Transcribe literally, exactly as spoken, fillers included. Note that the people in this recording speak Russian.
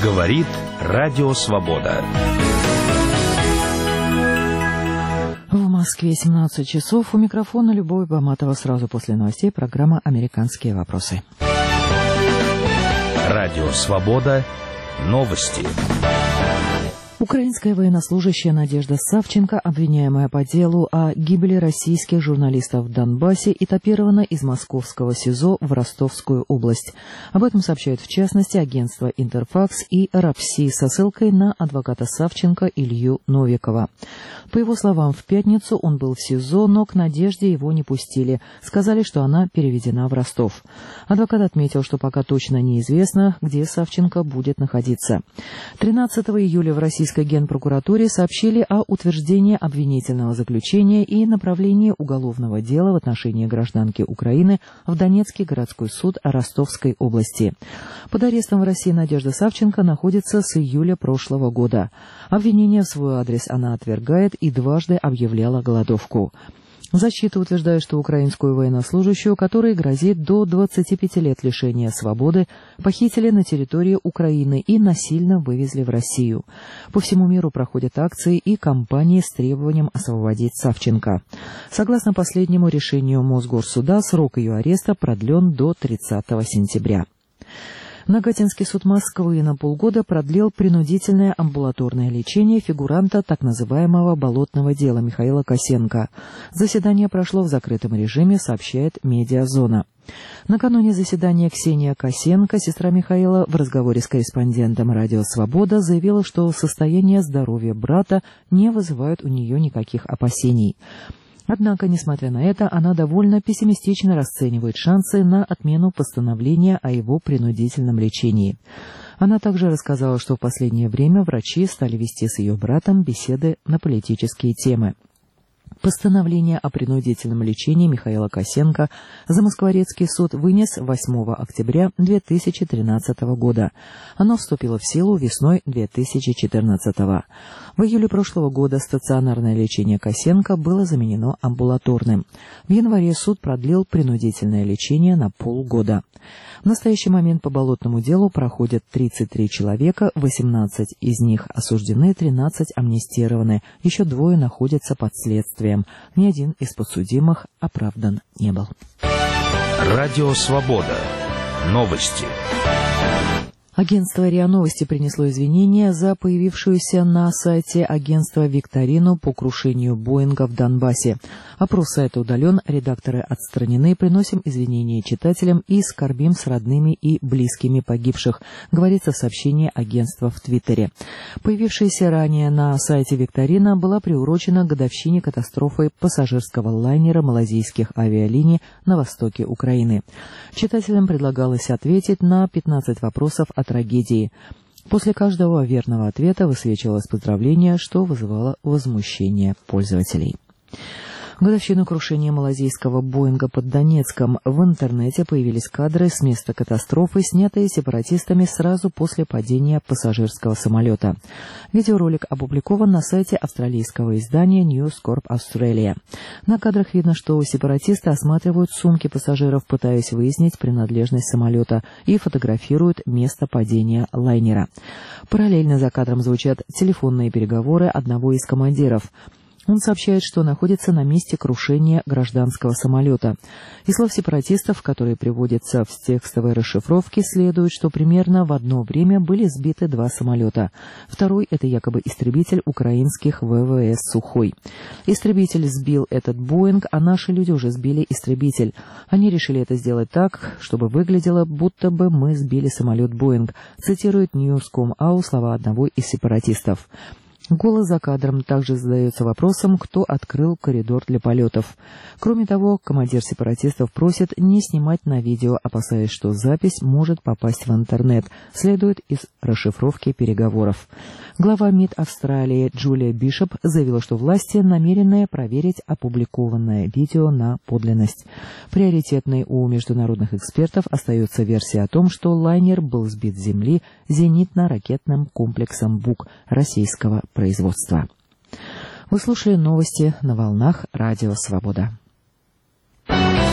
Говорит Радио Свобода. В Москве семнадцать часов. У микрофона Любовь Баматова. Сразу после новостей программа «Американские вопросы». Радио Свобода. Новости. Украинская военнослужащая Надежда Савченко, обвиняемая по делу о гибели российских журналистов в Донбассе, этапирована из московского СИЗО в Ростовскую область. Об этом сообщает в частности агентство «Интерфакс» и «Рапси» со ссылкой на адвоката Савченко Илью Новикова. По его словам, в пятницу он был в СИЗО, но к Надежде его не пустили. Сказали, что она переведена в Ростов. Адвокат отметил, что пока точно неизвестно, где Савченко будет находиться. тринадцатого июля в российской Генпрокуратуре сообщили о утверждении обвинительного заключения и направлении уголовного дела в отношении гражданки Украины в Донецкий городской суд Ростовской области. Под арестом в России Надежда Савченко находится с июля прошлого года. Обвинение в свой адрес она отвергает и дважды объявляла голодовку. Защита утверждает, что украинскую военнослужащую, которой грозит до двадцати пяти лет лишения свободы, похитили на территории Украины и насильно вывезли в Россию. По всему миру проходят акции и кампании с требованием освободить Савченко. Согласно последнему решению Мосгорсуда, срок ее ареста продлен до тридцатого сентября. Нагатинский суд Москвы на полгода продлил принудительное амбулаторное лечение фигуранта так называемого «болотного дела» Михаила Косенко. Заседание прошло в закрытом режиме, сообщает «Медиазона». Накануне заседания Ксения Косенко, сестра Михаила, в разговоре с корреспондентом «Радио Свобода» заявила, что состояние здоровья брата не вызывает у нее никаких опасений. Однако, несмотря на это, она довольно пессимистично расценивает шансы на отмену постановления о его принудительном лечении. Она также рассказала, что в последнее время врачи стали вести с ее братом беседы на политические темы. Постановление о принудительном лечении Михаила Косенко Замоскворецкий суд вынес восьмого октября две тысячи тринадцатого года. Оно вступило в силу весной две тысячи четырнадцатого. В июле прошлого года стационарное лечение Косенко было заменено амбулаторным. В январе суд продлил принудительное лечение на полгода. В настоящий момент по болотному делу проходят тридцать три человека, восемнадцать из них осуждены, тринадцать амнистированы, еще двое находятся под следствием. Ни один из подсудимых оправдан не был. Радио Свобода. Новости. Агентство РИА Новости принесло извинения за появившуюся на сайте агентства викторину по крушению Боинга в Донбассе. Опрос сайта удален, редакторы отстранены, приносим извинения читателям и скорбим с родными и близкими погибших, говорится в сообщении агентства в Твиттере. Появившаяся ранее на сайте викторина была приурочена к годовщине катастрофы пассажирского лайнера малазийских авиалиний на востоке Украины. Читателям предлагалось ответить на пятнадцать вопросов о трагедии. После каждого верного ответа высвечивалось поздравление, что вызывало возмущение пользователей. В годовщину крушения малазийского Боинга под Донецком в интернете появились кадры с места катастрофы, снятые сепаратистами сразу после падения пассажирского самолета. Видеоролик опубликован на сайте австралийского издания News Corp Australia. На кадрах видно, что сепаратисты осматривают сумки пассажиров, пытаясь выяснить принадлежность самолета, и фотографируют место падения лайнера. Параллельно за кадром звучат телефонные переговоры одного из командиров. Он сообщает, что находится на месте крушения гражданского самолета. Из слов сепаратистов, которые приводятся в текстовой расшифровке, следует, что примерно в одно время были сбиты два самолета. Второй — это якобы истребитель украинских ВВС «Сухой». Истребитель сбил этот Боинг, а наши люди уже сбили истребитель. Они решили это сделать так, чтобы выглядело, будто бы мы сбили самолет Боинг, цитирует News точка ком ау слова одного из сепаратистов. Голос за кадром также задается вопросом, кто открыл коридор для полетов. Кроме того, командир сепаратистов просит не снимать на видео, опасаясь, что запись может попасть в интернет, следует из расшифровки переговоров. Глава МИД Австралии Джулия Бишоп заявила, что власти намерены проверить опубликованное видео на подлинность. Приоритетной у международных экспертов остается версия о том, что лайнер был сбит с земли зенитно-ракетным комплексом «Бук» российского производства. Вы слушали новости на волнах Радио Свобода.